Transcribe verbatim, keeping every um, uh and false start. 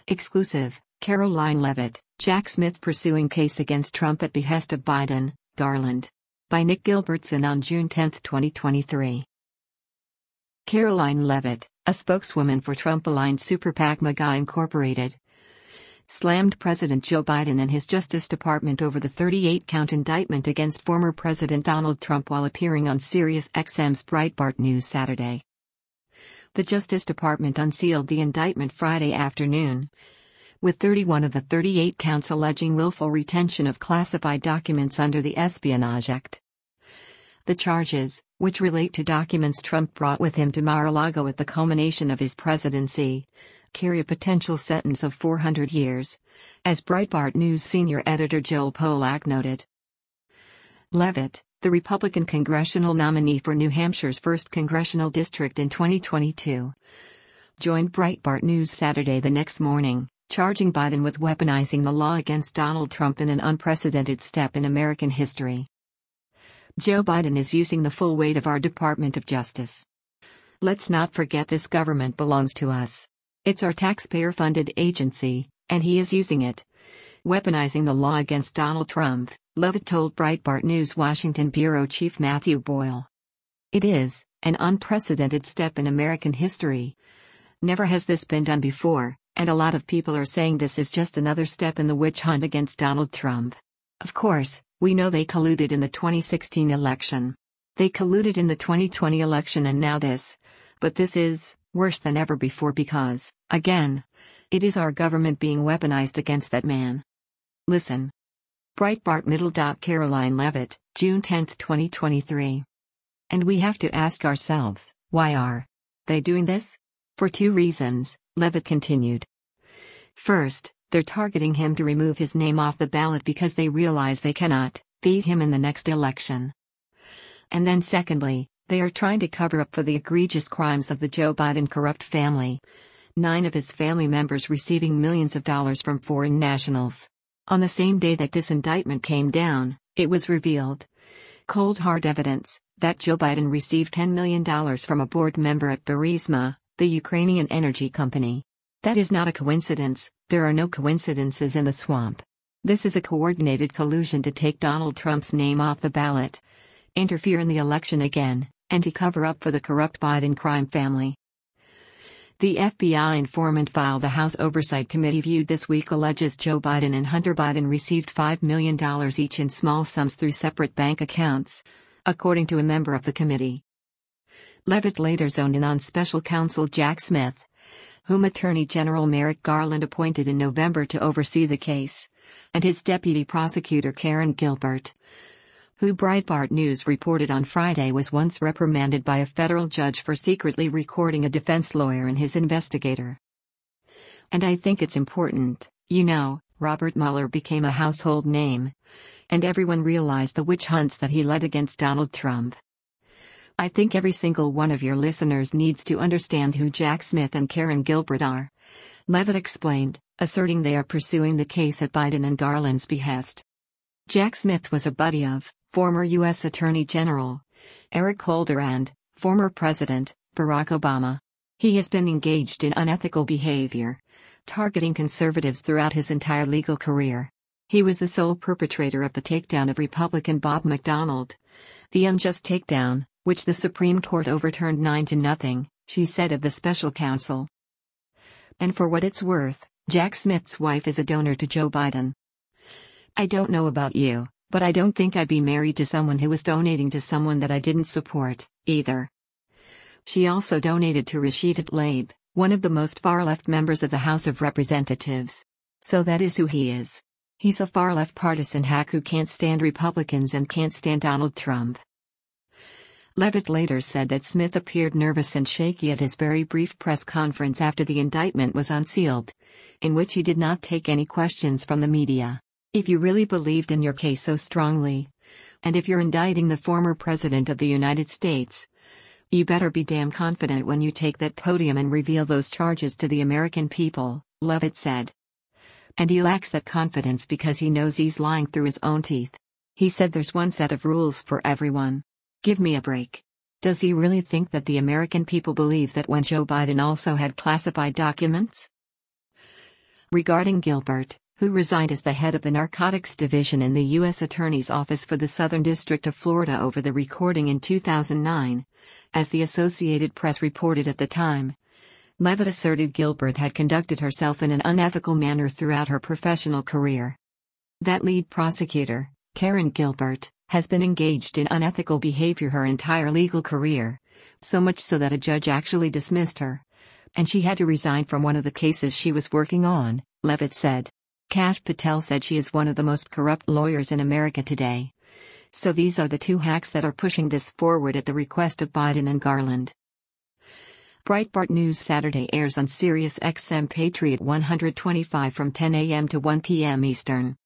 Exclusive, Caroline Leavitt, Jack Smith pursuing case against Trump at behest of Biden, Garland. By Nick Gilbertson on June tenth, twenty twenty-three. Caroline Leavitt, a spokeswoman for Trump-aligned super PAC MAGA Incorporated, slammed President Joe Biden and his Justice Department over the thirty-eight count indictment against former President Donald Trump while appearing on Sirius X M's Breitbart News Saturday. The Justice Department unsealed the indictment Friday afternoon, with thirty-one of the thirty-eight counts alleging willful retention of classified documents under the Espionage Act. The charges, which relate to documents Trump brought with him to Mar-a-Lago at the culmination of his presidency, carry a potential sentence of four hundred years, as Breitbart News senior editor Joel Pollack noted. Leavitt, the Republican congressional nominee for New Hampshire's first congressional district in twenty twenty-two, joined Breitbart News Saturday the next morning, charging Biden with weaponizing the law against Donald Trump in an unprecedented step in American history. Joe Biden is using the full weight of our Department of Justice. Let's not forget this government belongs to us. It's our taxpayer-funded agency, and he is using it, weaponizing the law against Donald Trump, Leavitt told Breitbart News Washington bureau chief Matthew Boyle. It is an unprecedented step in American history. Never has this been done before, and a lot of people are saying this is just another step in the witch hunt against Donald Trump. Of course, we know they colluded in the twenty sixteen election. They colluded in the twenty twenty election and now this. But this is worse than ever before because, again, it is our government being weaponized against that man. Listen. Breitbart Middle. Caroline Leavitt, June tenth, twenty twenty-three. And we have to ask ourselves, why are they doing this? For two reasons, Leavitt continued. First, they're targeting him to remove his name off the ballot because they realize they cannot beat him in the next election. And then secondly, they are trying to cover up for the egregious crimes of the Joe Biden corrupt family, nine of his family members receiving millions of dollars from foreign nationals. On the same day that this indictment came down, it was revealed, cold hard evidence, that Joe Biden received ten million dollars from a board member at Burisma, the Ukrainian energy company. That is not a coincidence. There are no coincidences in the swamp. This is a coordinated collusion to take Donald Trump's name off the ballot, interfere in the election again, and to cover up for the corrupt Biden crime family. The F B I informant file the House Oversight Committee viewed this week alleges Joe Biden and Hunter Biden received five million dollars each in small sums through separate bank accounts, according to a member of the committee. Leavitt later zoned in on special counsel Jack Smith, whom Attorney General Merrick Garland appointed in November to oversee the case, and his deputy prosecutor Karen Gilbert, who Breitbart News reported on Friday was once reprimanded by a federal judge for secretly recording a defense lawyer and his investigator. And I think it's important, you know, Robert Mueller became a household name, and everyone realized the witch hunts that he led against Donald Trump. I think every single one of your listeners needs to understand who Jack Smith and Karen Gilbert are, Leavitt explained, asserting they are pursuing the case at Biden and Garland's behest. Jack Smith was a buddy of former U S Attorney General Eric Holder and former President Barack Obama. He has been engaged in unethical behavior, targeting conservatives throughout his entire legal career. He was the sole perpetrator of the takedown of Republican Bob McDonnell, the unjust takedown, which the Supreme Court overturned nine to nothing, she said of the special counsel. And for what it's worth, Jack Smith's wife is a donor to Joe Biden. I don't know about you, but I don't think I'd be married to someone who was donating to someone that I didn't support, either. She also donated to Rashida Tlaib, one of the most far-left members of the House of Representatives. So that is who he is. He's a far-left partisan hack who can't stand Republicans and can't stand Donald Trump. Leavitt later said that Smith appeared nervous and shaky at his very brief press conference after the indictment was unsealed, in which he did not take any questions from the media. If you really believed in your case so strongly, and if you're indicting the former president of the United States, you better be damn confident when you take that podium and reveal those charges to the American people, Leavitt said. And he lacks that confidence because he knows he's lying through his own teeth. He said there's one set of rules for everyone. Give me a break. Does he really think that the American people believe that when Joe Biden also had classified documents? Regarding Gilbert, who resigned as the head of the Narcotics Division in the U S Attorney's Office for the Southern District of Florida over the recording in two thousand nine, as the Associated Press reported at the time, Levitt asserted Gilbert had conducted herself in an unethical manner throughout her professional career. That lead prosecutor, Karen Gilbert, has been engaged in unethical behavior her entire legal career, so much so that a judge actually dismissed her, and she had to resign from one of the cases she was working on, Levitt said. Kash Patel said she is one of the most corrupt lawyers in America today. So these are the two hacks that are pushing this forward at the request of Biden and Garland. Breitbart News Saturday airs on Sirius X M Patriot one twenty-five from ten a m to one p m Eastern.